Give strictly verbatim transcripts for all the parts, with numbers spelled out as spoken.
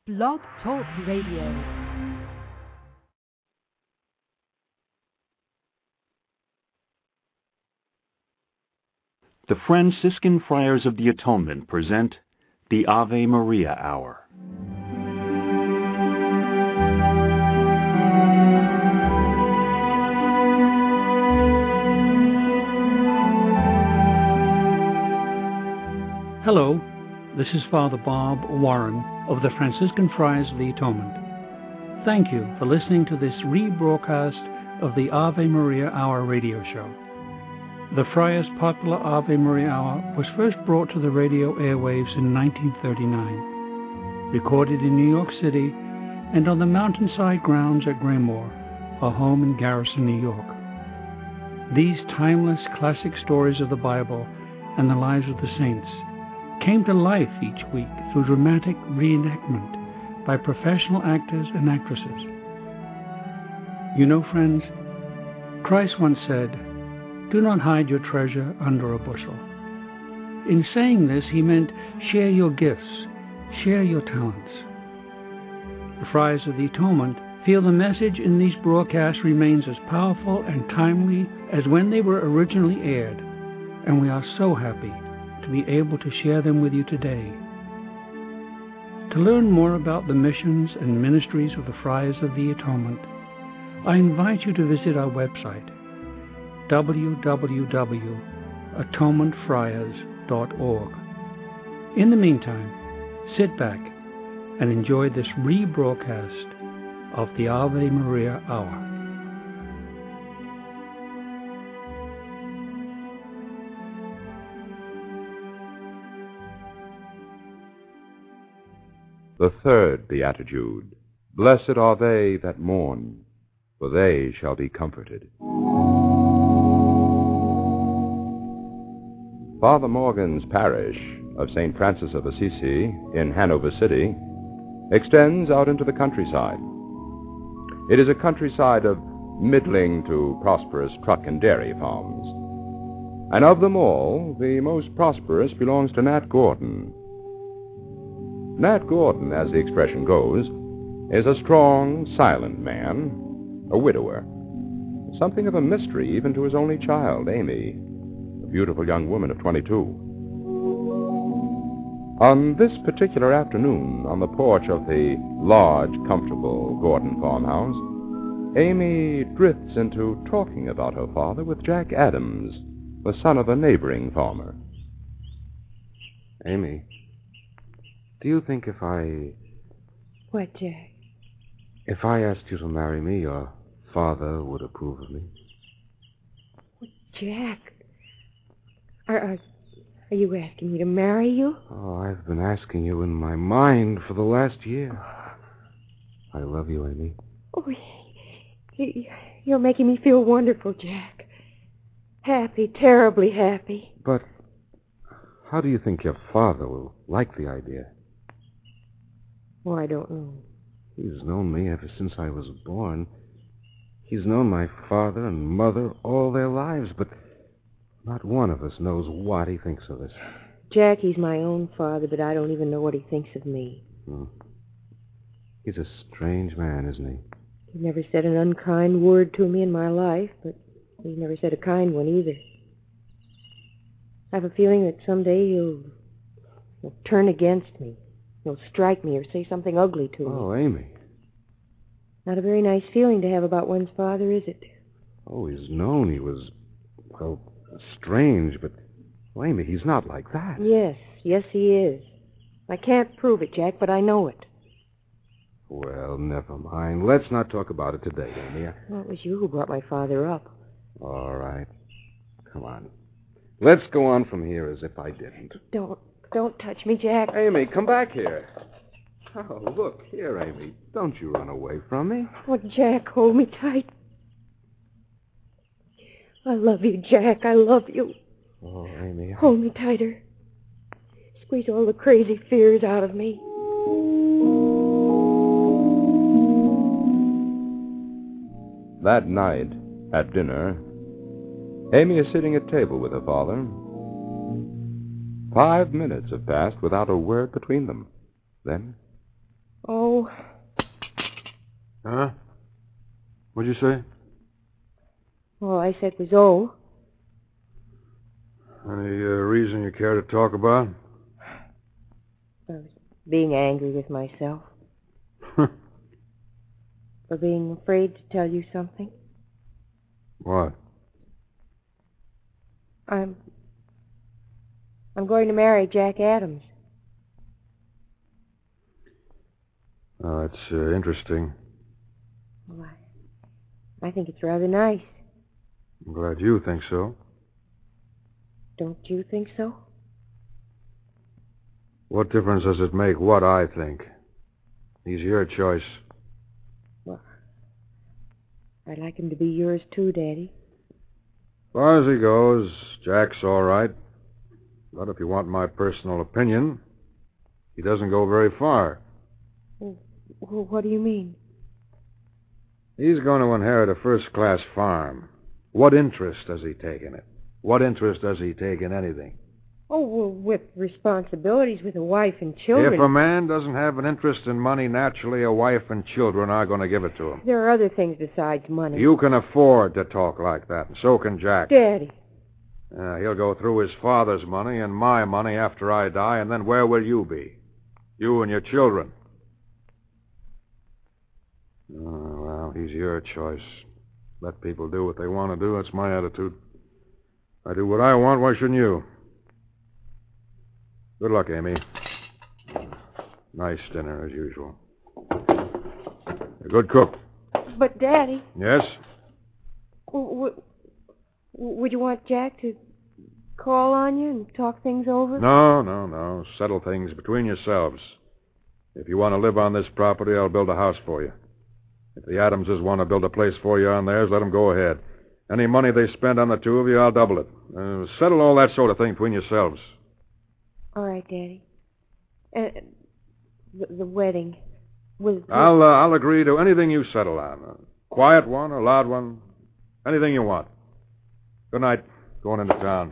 Blog Talk Radio. The Franciscan Friars of the Atonement present the Ave Maria Hour. Hello, this is Father Bob Warren of the Franciscan Friars of the Atonement. Thank you for listening to this rebroadcast of the Ave Maria Hour radio show. The Friars' popular Ave Maria Hour was first brought to the radio airwaves in nineteen thirty-nine, recorded in New York City and on the mountainside grounds at Graymoor, a home in Garrison, New York. These timeless classic stories of the Bible and the lives of the saints came to life each week through dramatic reenactment by professional actors and actresses. You know, friends, Christ once said, "Do not hide your treasure under a bushel." In saying this, he meant share your gifts, share your talents. The Friars of the Atonement feel the message in these broadcasts remains as powerful and timely as when they were originally aired, and we are so happy to be able to share them with you today. To learn more about the missions and ministries of the Friars of the Atonement, I invite you to visit our website, w w w dot atonement friars dot org. In the meantime, sit back and enjoy this rebroadcast of the Ave Maria Hour. The third Beatitude. Blessed are they that mourn, for they shall be comforted. Father Morgan's parish of Saint Francis of Assisi in Hanover City extends out into the countryside. It is a countryside of middling to prosperous truck and dairy farms. And of them all, the most prosperous belongs to Nat Gordon. Nat Gordon, as the expression goes, is a strong, silent man, a widower. Something of a mystery even to his only child, Amy, a beautiful young woman of twenty-two. On this particular afternoon, on the porch of the large, comfortable Gordon farmhouse, Amy drifts into talking about her father with Jack Adams, the son of a neighboring farmer. Amy, do you think if I... What, Jack? If I asked you to marry me, your father would approve of me? Well, Jack, are, are, are you asking me to marry you? Oh, I've been asking you in my mind for the last year. I love you, Amy. Oh, you're making me feel wonderful, Jack. Happy, terribly happy. But how do you think your father will like the idea? Oh, I don't know. He's known me ever since I was born. He's known my father and mother all their lives, but not one of us knows what he thinks of us. Jack, he's my own father, but I don't even know what he thinks of me. Hmm. He's a strange man, isn't he? He never said an unkind word to me in my life, but he's never said a kind one either. I have a feeling that someday he'll, he'll turn against me. He'll strike me or say something ugly to me. Oh, Amy. Not a very nice feeling to have about one's father, is it? Oh, he's known he was, well, strange, but, well, Amy, he's not like that. Yes, yes, he is. I can't prove it, Jack, but I know it. Well, never mind. Let's not talk about it today, Amy. Well, it was you who brought my father up. All right. Come on. Let's go on from here as if I didn't. Don't. Don't touch me, Jack. Amy, come back here. Oh, look here, Amy. Don't you run away from me. Oh, Jack, hold me tight. I love you, Jack. I love you. Oh, Amy. Hold me tighter. Squeeze all the crazy fears out of me. That night, at dinner, Amy is sitting at table with her father. Five minutes have passed without a word between them. Then, Oh. Huh? What'd you say? All I said was, oh. Any uh, reason you care to talk about? I was being angry with myself. For being afraid to tell you something. What? I'm... I'm going to marry Jack Adams. Oh, that's uh, interesting. Well, I, I think it's rather nice. I'm glad you think so. Don't you think so? What difference does it make what I think? He's your choice. Well, I'd like him to be yours too, Daddy. As far as he goes, Jack's all right. But if you want my personal opinion, he doesn't go very far. Well, what do you mean? He's going to inherit a first-class farm. What interest does he take in it? What interest does he take in anything? Oh, well, with responsibilities with a wife and children. If a man doesn't have an interest in money, naturally a wife and children are going to give it to him. There are other things besides money. You can afford to talk like that, and so can Jack. Daddy. Uh, he'll go through his father's money and my money after I die, and then where will you be? You and your children. Oh, well, he's your choice. Let people do what they want to do. That's my attitude. I do what I want. Why shouldn't you? Good luck, Amy. Nice dinner, as usual. A good cook. But, Daddy... Yes? W- w- would you want Jack to call on you and talk things over? No, no, no. Settle things between yourselves. If you want to live on this property, I'll build a house for you. If the Adamses want to build a place for you on theirs, let them go ahead. Any money they spend on the two of you, I'll double it. Uh, settle all that sort of thing between yourselves. All right, Daddy. Uh, the, the wedding. Was I'll, uh, I'll agree to anything you settle on. A quiet one, a loud one. Anything you want. Good night. Going into town.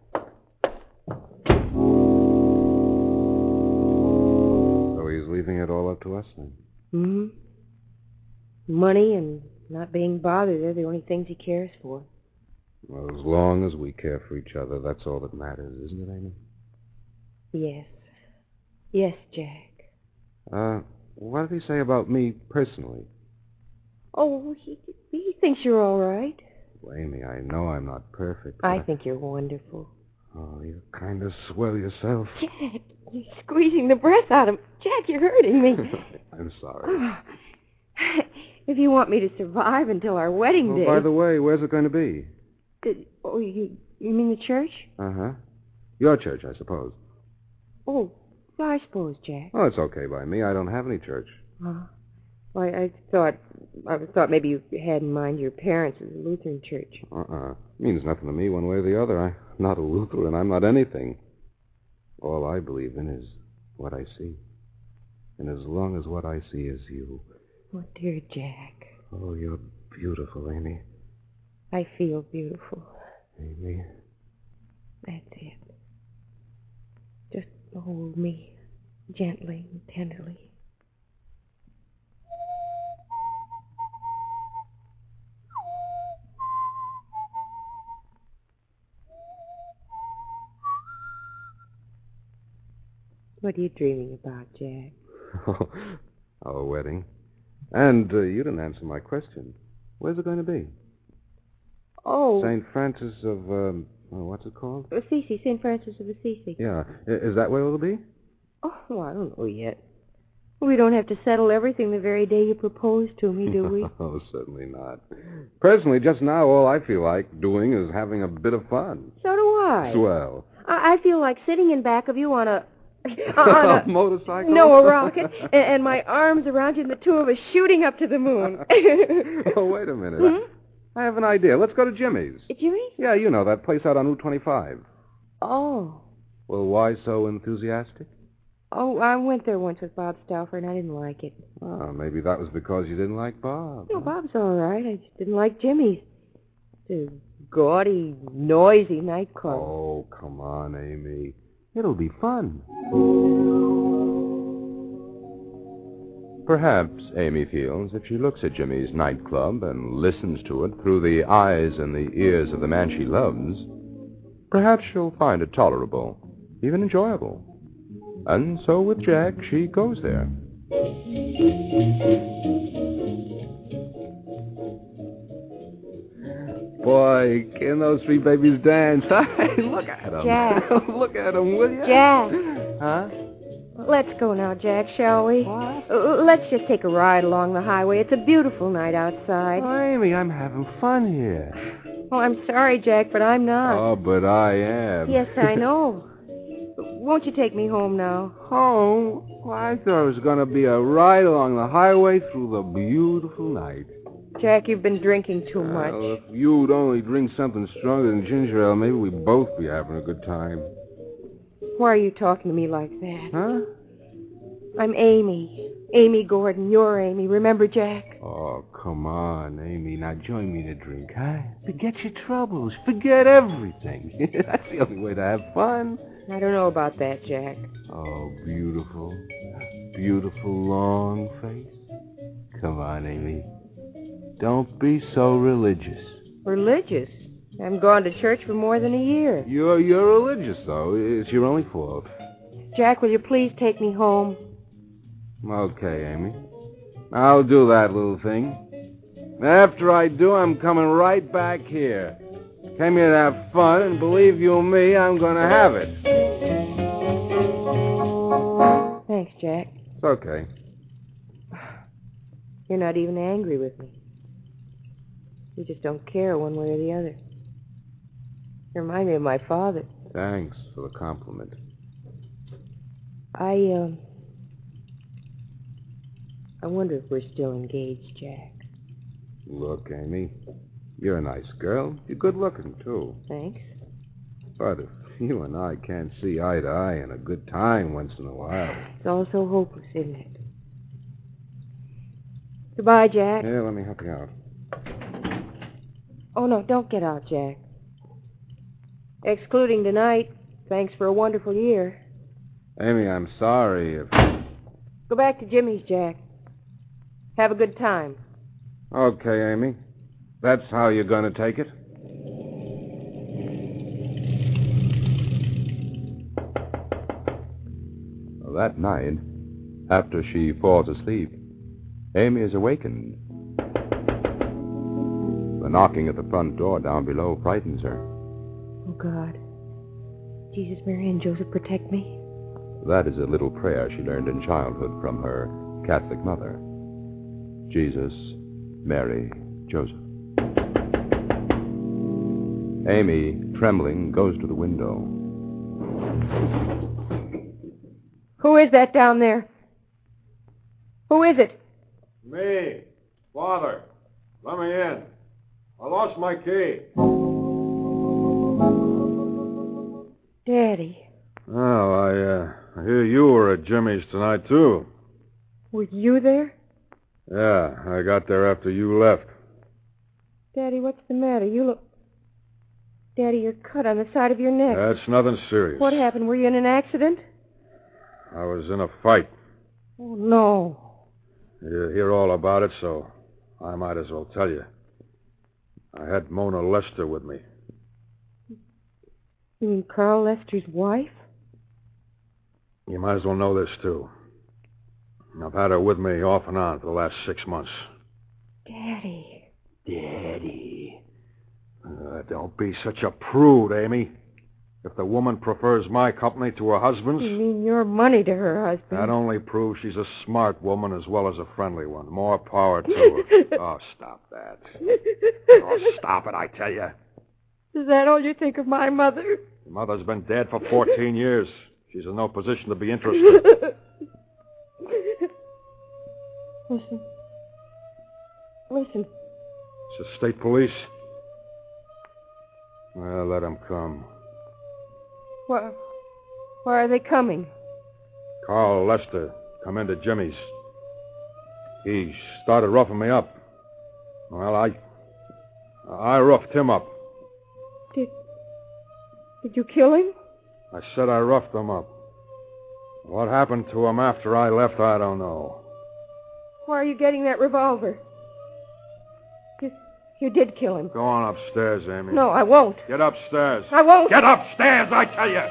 So he's leaving it all up to us then? Mm-hmm. Money and not being bothered are the only things he cares for. Well, as long as we care for each other, that's all that matters, isn't it, Amy? Yes. Yes, Jack. Uh, what did he say about me personally? Oh, he, he thinks you're all right. Well, Amy, I know I'm not perfect. but I think you're wonderful. Oh, you're kind of swell yourself. Jack, you're squeezing the breath out of... Jack, you're hurting me. I'm sorry. If you want me to survive until our wedding Oh, day... by the way, where's it going to be? Uh, oh, you, you mean the church? Uh-huh. Your church, I suppose. Oh, I suppose, Jack. Oh, it's okay by me. I don't have any church. Uh, well, I, I thought... I thought maybe you had in mind your parents' Lutheran church. Uh-uh. Means nothing to me one way or the other. I'm not a Lutheran. I'm not anything. All I believe in is what I see. And as long as what I see is you... Oh, dear Jack. Oh, you're beautiful, Amy. I feel beautiful. Amy. That's it. Just hold me gently and tenderly. What are you dreaming about, Jack? Oh, our wedding. And uh, you didn't answer my question. Where's it going to be? Oh. Saint Francis of, um, oh, what's it called? Assisi, Saint Francis of Assisi. Yeah. I- Is that where it'll be? Oh, well, I don't know yet. We don't have to settle everything the very day you propose to me, do we? Oh, certainly not. Personally, just now, all I feel like doing is having a bit of fun. So do I. Swell. I, I feel like sitting in back of you on a... on a motorcycle? No, a rocket, and, and my arms around you and the two of us shooting up to the moon. Oh, wait a minute. Hmm? I, I have an idea. Let's go to Jimmy's. Jimmy's? Yeah, you know, that place out on Route twenty-five. Oh. Well, why so enthusiastic? Oh, I went there once with Bob Stauffer, and I didn't like it. Oh, maybe that was because you didn't like Bob. No, Bob's all right. I just didn't like Jimmy's. It's a gaudy, noisy nightclub. Oh, come on, Amy. It'll be fun. Perhaps, Amy feels, if she looks at Jimmy's nightclub and listens to it through the eyes and the ears of the man she loves, perhaps she'll find it tolerable, even enjoyable. And so with Jack, she goes there. Boy, can those three babies dance? Hey, look at them. Jack. Look at them, will you? Jack. Huh? Let's go now, Jack, shall we? What? Uh, let's just take a ride along the highway. It's a beautiful night outside. Oh, Amy, I'm having fun here. Oh, I'm sorry, Jack, but I'm not. Oh, but I am. Yes, I know. Won't you take me home now? Home? Well, I thought it was going to be a ride along the highway through the beautiful night. Jack, you've been drinking too much. Well, if you'd only drink something stronger than ginger ale, maybe we'd both be having a good time. Why are you talking to me like that? Huh? I'm Amy. Amy Gordon. You're Amy. Remember, Jack? Oh, come on, Amy. Now join me in a drink, huh? Forget your troubles. Forget everything. That's the only way to have fun. I don't know about that, Jack. Oh, beautiful. Beautiful long face. Come on, Amy. Don't be so religious. Religious? I haven't gone to church for more than a year. You're, you're religious, though. It's your only fault. Jack, will you please take me home? Okay, Amy. I'll do that little thing. After I do, I'm coming right back here. Came here to have fun, and believe you me, I'm going to have it. Thanks, Jack. It's okay. You're not even angry with me. You just don't care one way or the other. You remind me of my father. Thanks for the compliment. I, um... I wonder if we're still engaged, Jack. Look, Amy, you're a nice girl. You're good looking, too. Thanks. But if you and I can't see eye to eye and a good time once in a while... It's all so hopeless, isn't it? Goodbye, Jack. Yeah, let me help you out. Oh, no, don't get out, Jack. Excluding tonight, thanks for a wonderful year. Amy, I'm sorry if... Go back to Jimmy's, Jack. Have a good time. Okay, Amy. That's how you're going to take it? That night, after she falls asleep, Amy is awakened. The knocking at the front door down below frightens her. Oh, God. Jesus, Mary, and Joseph, protect me. That is a little prayer she learned in childhood from her Catholic mother. Jesus, Mary, Joseph. Amy, trembling, goes to the window. Who is that down there? Who is it? Me. Father. Let me in. I lost my key. Daddy. Oh, I, uh, I hear you were at Jimmy's tonight, too. Were you there? Yeah, I got there after you left. Daddy, what's the matter? You look... Daddy, you're cut on the side of your neck. That's nothing serious. What happened? Were you in an accident? I was in a fight. Oh, no. You hear all about it, so I might as well tell you. I had Mona Lester with me. You mean Carl Lester's wife? You might as well know this, too. I've had her with me off and on for the last six months. Daddy. Daddy. Uh, don't be such a prude, Amy. If the woman prefers my company to her husband's... You mean your money to her husband? That only proves she's a smart woman as well as a friendly one. More power to her. Oh, stop that. Oh, stop it, I tell you. Is that all you think of my mother? Your mother's been dead for fourteen years. She's in no position to be interested. Listen. Listen. It's the state police. Well, let them come. Why, why are they coming? Carl Lester come into Jimmy's. He started roughing me up. Well, I... I roughed him up. Did... Did you kill him? I said I roughed him up. What happened to him after I left, I don't know. Why are you getting that revolver? You, you did kill him. Go on upstairs, Amy. No, I won't. Get upstairs. I won't. Get upstairs, I tell you.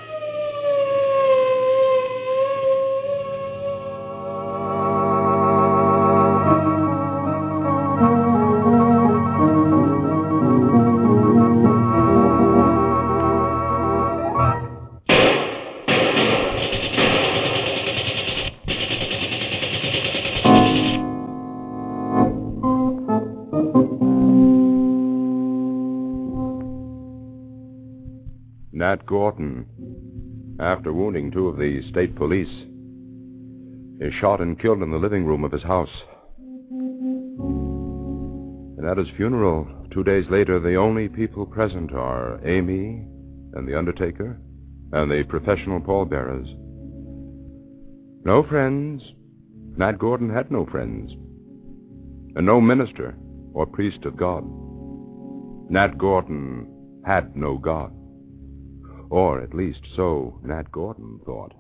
Nat Gorton, after wounding two of the state police, is shot and killed in the living room of his house. And at his funeral, two days later, the only people present are Amy and the undertaker and the professional pallbearers. No friends. Nat Gorton had no friends. And no minister or priest of God. Nat Gorton had no God. Or at least so Nat Gorton thought.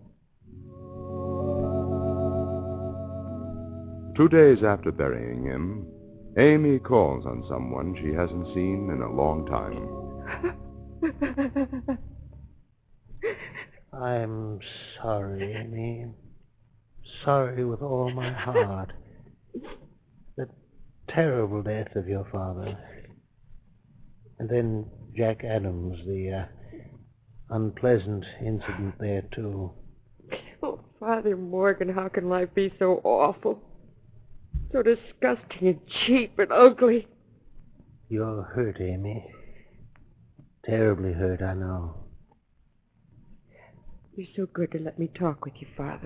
Two days after burying him, Amy calls on someone she hasn't seen in a long time. I'm sorry, Amy. Sorry with all my heart. The terrible death of your father. And then Jack Adams, the uh, unpleasant incident there, too. Oh, Father Morgan, how can life be so awful? So disgusting and cheap and ugly. You're hurt, Amy. Terribly hurt, I know. You're so good to let me talk with you, Father.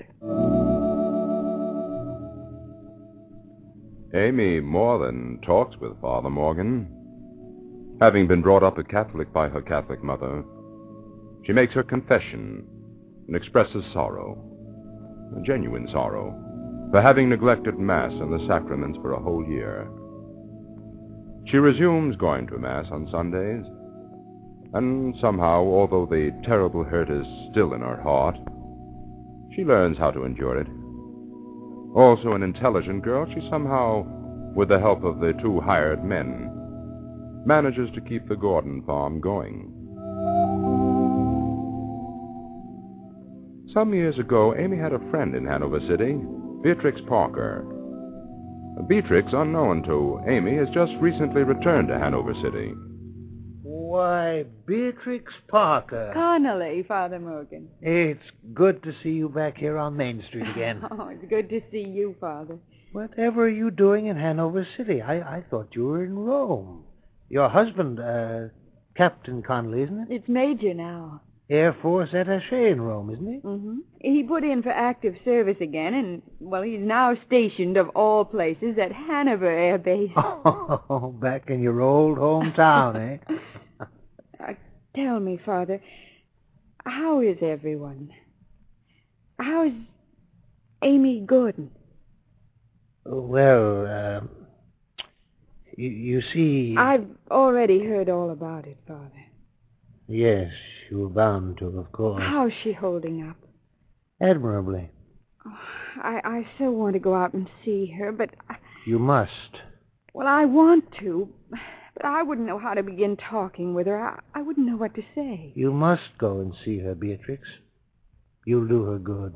Amy more than talks with Father Morgan. Having been brought up a Catholic by her Catholic mother, she makes her confession and expresses sorrow, a genuine sorrow, for having neglected Mass and the sacraments for a whole year. She resumes going to Mass on Sundays, and somehow, although the terrible hurt is still in her heart, she learns how to endure it. Also an intelligent girl, she somehow, with the help of the two hired men, manages to keep the Gorton farm going. Some years ago, Amy had a friend in Hanover City, Beatrix Parker. Beatrix, unknown to Amy, has just recently returned to Hanover City. Why, Beatrix Parker. Connolly, Father Morgan. It's good to see you back here on Main Street again. Oh, it's good to see you, Father. Whatever are you doing in Hanover City? I, I thought you were in Rome. Your husband, uh, Captain Connolly, isn't it? It's Major now. Air Force attaché in Rome, isn't he? Mm-hmm. He put in for active service again, and, well, he's now stationed, of all places, at Hanover Air Base. Oh, back in your old hometown, eh? uh, tell me, Father, how is everyone? How's Amy Gordon? Well, uh, you, you see... I've already heard all about it, Father. Yes, you were bound to, of course. How's she holding up? Admirably. Oh, I, I so want to go out and see her, but... I... You must. Well, I want to, but I wouldn't know how to begin talking with her. I, I wouldn't know what to say. You must go and see her, Beatrix. You'll do her good.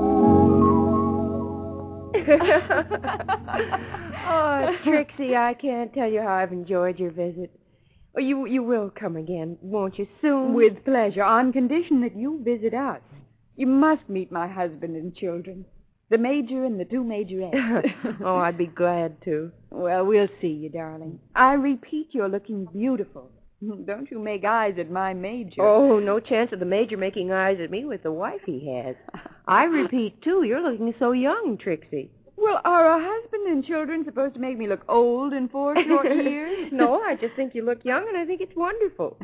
Oh, Trixie, I can't tell you how I've enjoyed your visit. Oh, you you will come again, won't you, soon? With pleasure, on condition that you visit us. You must meet my husband and children, the Major and the two Majorettes. Oh, I'd be glad to. Well, we'll see you, darling. I repeat, you're looking beautiful. Don't you make eyes at my Major. Oh, no chance of the Major making eyes at me with the wife he has. I repeat, too, you're looking so young, Trixie. Well, are a husband and children supposed to make me look old in four short years? No, I just think you look young, and I think it's wonderful.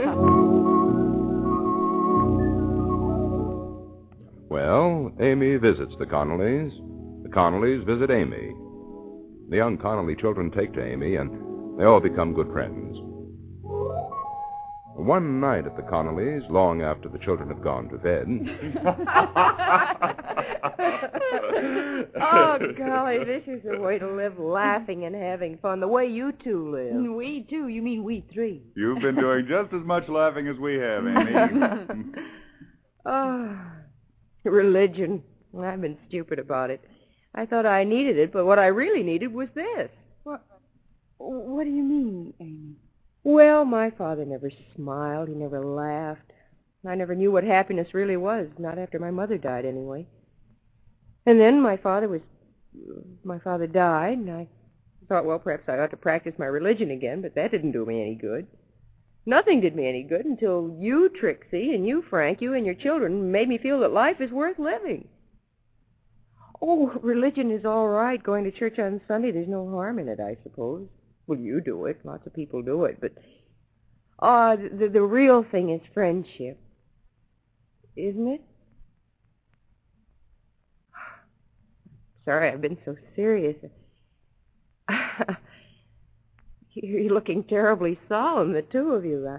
Well, Amy visits the Connollys. The Connollys visit Amy. The young Connolly children take to Amy, and they all become good friends. One night at the Connollys, long after the children have gone to bed... Oh, golly, this is the way to live, laughing and having fun, the way you two live. We two? You mean we three? You've been doing just as much laughing as we have, Amy. Oh, religion. I've been stupid about it. I thought I needed it, but what I really needed was this. What, what do you mean, Amy? Well, my father never smiled. He never laughed. I never knew what happiness really was, not after my mother died, anyway. And then my father was... My father died, and I thought, well, perhaps I ought to practice my religion again, but that didn't do me any good. Nothing did me any good until you, Trixie, and you, Frank, you and your children made me feel that life is worth living. Oh, religion is all right. Going to church on Sunday, there's no harm in it, I suppose. Well, you do it. Lots of people do it. But uh, the, the real thing is friendship. Isn't it? Sorry, I've been so serious. You're looking terribly solemn, the two of you.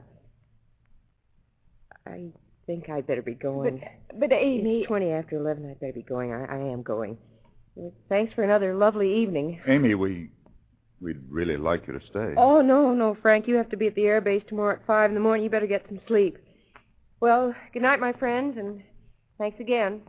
I, I think I'd better be going. But, but Amy... It's twenty after eleven. I'd better be going. I, I am going. Thanks for another lovely evening. Amy, we... We'd really like you to stay. Oh, no, no, Frank. You have to be at the air base tomorrow at five in the morning. You better get some sleep. Well, good night, my friends, and thanks again.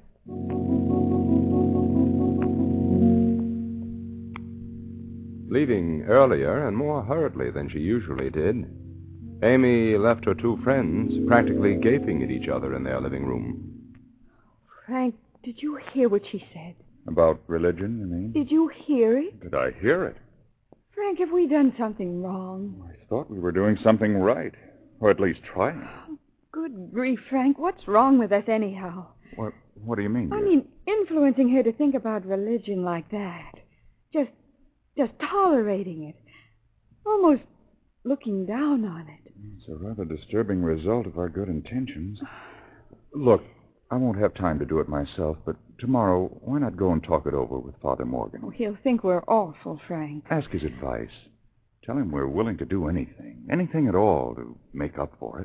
Leaving earlier and more hurriedly than she usually did, Amy left her two friends practically gaping at each other in their living room. Frank, did you hear what she said? About religion, you mean? Did you hear it? Did I hear it? Frank, have we done something wrong? I thought we were doing something right, or at least trying. Good grief, Frank. What's wrong with us anyhow? What, what do you mean, dear? I mean, influencing her to think about religion like that. Just... Just tolerating it. Almost looking down on it. It's a rather disturbing result of our good intentions. Look, I won't have time to do it myself, but tomorrow, why not go and talk it over with Father Morgan? Oh, he'll think we're awful, Frank. Ask his advice. Tell him we're willing to do anything, anything at all to make up for it.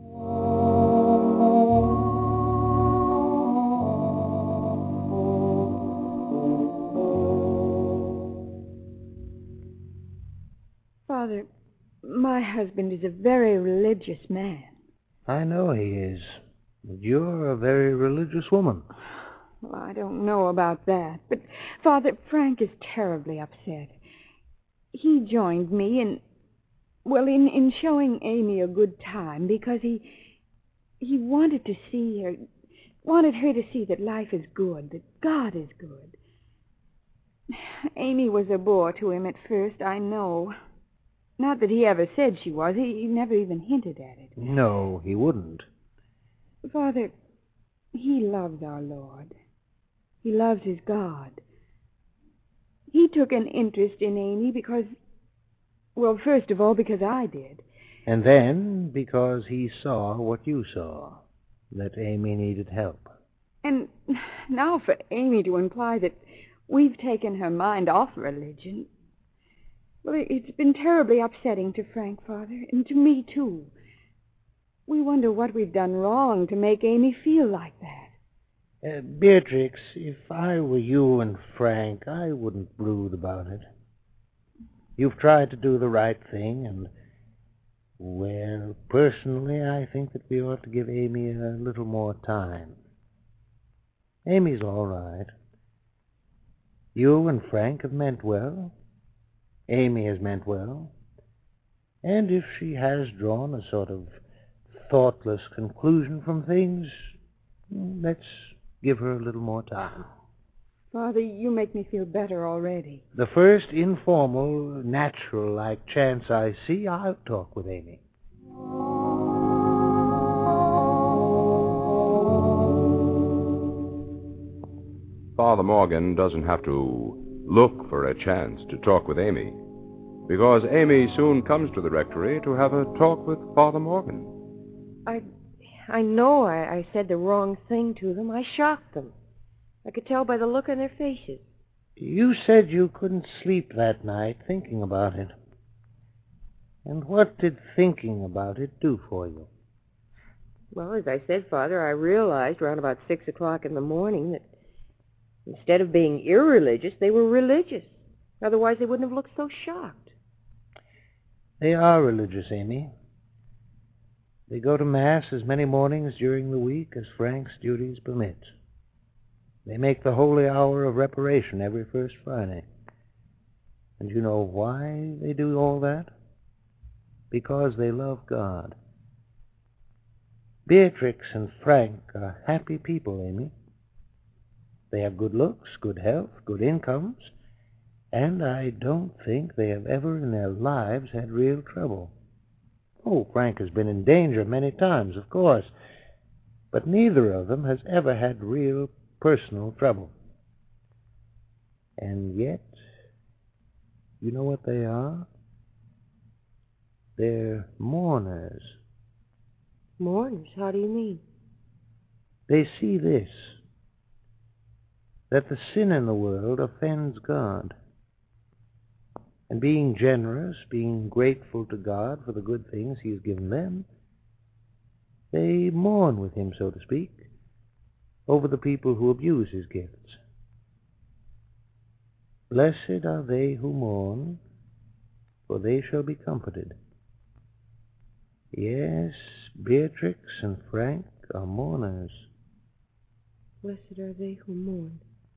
Father, my husband is a very religious man. I know he is. But you're a very religious woman. Well, I don't know about that. But, Father, Frank is terribly upset. He joined me in, well, in, in showing Amy a good time because he, he wanted to see her, wanted her to see that life is good, that God is good. Amy was a bore to him at first, I know. Not that he ever said she was. He, he never even hinted at it. No, he wouldn't. Father, he loves our Lord. He loves his God. He took an interest in Amy because, well, first of all, because I did. And then because he saw what you saw, that Amy needed help. And now for Amy to imply that we've taken her mind off religion... Well, it's been terribly upsetting to Frank, Father, and to me, too. We wonder what we've done wrong to make Amy feel like that. Uh, Beatrix, if I were you and Frank, I wouldn't brood about it. You've tried to do the right thing, and, well, personally, I think that we ought to give Amy a little more time. Amy's all right. You and Frank have meant well. Amy has meant well, and if she has drawn a sort of thoughtless conclusion from things, let's give her a little more time. Father, you make me feel better already. The first informal, natural-like chance I see, I'll talk with Amy. Father Morgan doesn't have to look for a chance to talk with Amy, because Amy soon comes to the rectory to have a talk with Father Morgan. I I know I, I said the wrong thing to them. I shocked them. I could tell by the look on their faces. You said you couldn't sleep that night thinking about it. And what did thinking about it do for you? Well, as I said, Father, I realized around about six o'clock in the morning that Instead of being irreligious, they were religious. Otherwise, they wouldn't have looked so shocked. They are religious, Amy. They go to Mass as many mornings during the week as Frank's duties permit. They make the holy hour of reparation every first Friday. And you know why they do all that? Because they love God. Beatrix and Frank are happy people, Amy. They have good looks, good health, good incomes, and I don't think they have ever in their lives had real trouble. Oh, Frank has been in danger many times, of course, but neither of them has ever had real personal trouble. And yet, you know what they are? They're mourners. Mourners? How do you mean? They see this, that the sin in the world offends God. And being generous, being grateful to God for the good things He has given them, they mourn with Him, so to speak, over the people who abuse His gifts. Blessed are they who mourn, for they shall be comforted. Yes, Beatrix and Frank are mourners. Blessed are they who mourn.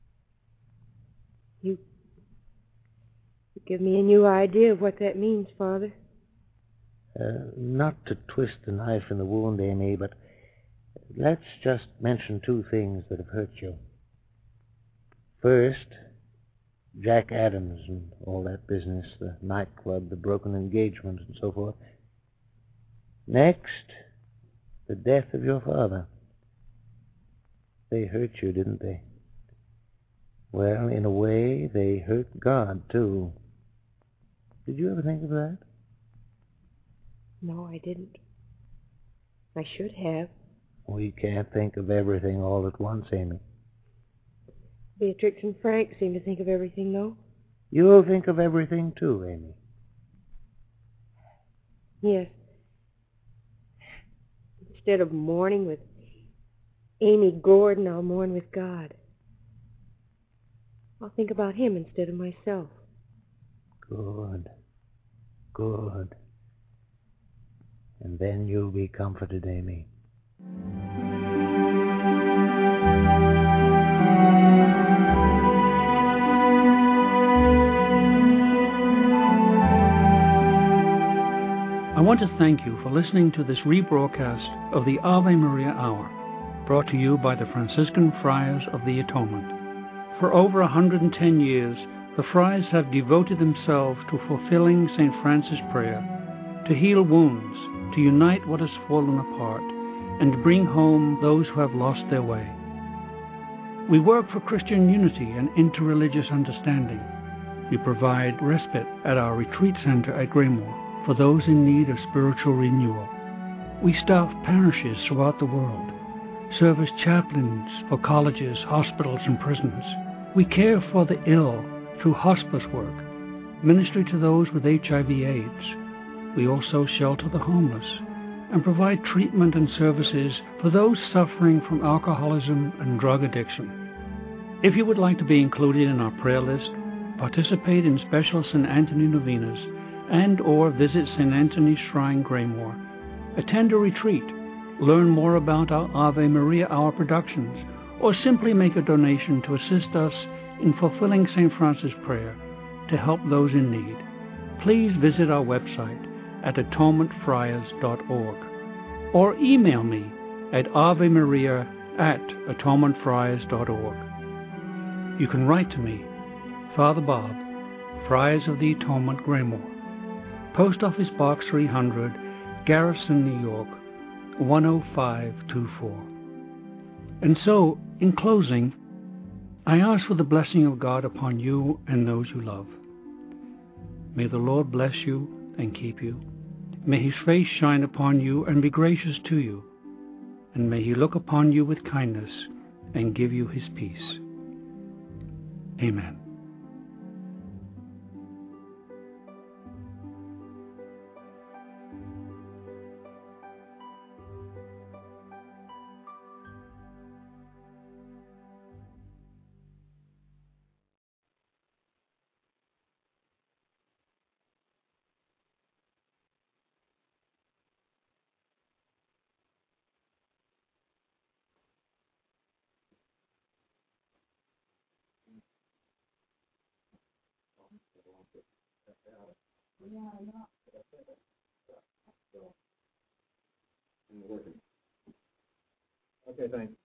You, you give me a new idea of what that means, Father. Uh, not to twist the knife in the wound, Amy, but let's just mention two things that have hurt you. First, Jack Adams and all that business, the nightclub, the broken engagement, and so forth. Next, the death of your father. They hurt you, didn't they? Well, in a way, they hurt God, too. Did you ever think of that? No, I didn't. I should have. We can't think of everything all at once, Amy. Beatrix and Frank seem to think of everything, though. You'll think of everything, too, Amy. Yes. Instead of mourning with Amy Gordon, I'll mourn with God. I'll think about him instead of myself. Good. Good. And then you'll be comforted, Amy. I want to thank you for listening to this rebroadcast of the Ave Maria Hour, brought to you by the Franciscan Friars of the Atonement. For over one hundred ten years, the friars have devoted themselves to fulfilling Saint Francis' prayer, to heal wounds, to unite what has fallen apart, and to bring home those who have lost their way. We work for Christian unity and interreligious understanding. We provide respite at our retreat center at Graymoor for those in need of spiritual renewal. We staff parishes throughout the world, serve as chaplains for colleges, hospitals, and prisons. We care for the ill through hospice work, ministry to those with H I V AIDS. We also shelter the homeless and provide treatment and services for those suffering from alcoholism and drug addiction. If you would like to be included in our prayer list, participate in special Saint Anthony novenas, and or visit Saint Anthony's Shrine, Graymoor, attend a retreat, learn more about our Ave Maria Hour productions, or simply make a donation to assist us in fulfilling Saint Francis' prayer to help those in need, please visit our website at atonement friars dot org or email me at avemaria at atonement friars dot org. You can write to me, Father Bob, Friars of the Atonement, Graymoor, Post Office Box three hundred, Garrison, New York, one oh five two four. And so, in closing, I ask for the blessing of God upon you and those you love. May the Lord bless you and keep you. May His face shine upon you and be gracious to you. And may He look upon you with kindness and give you His peace. Amen. Okay, thanks.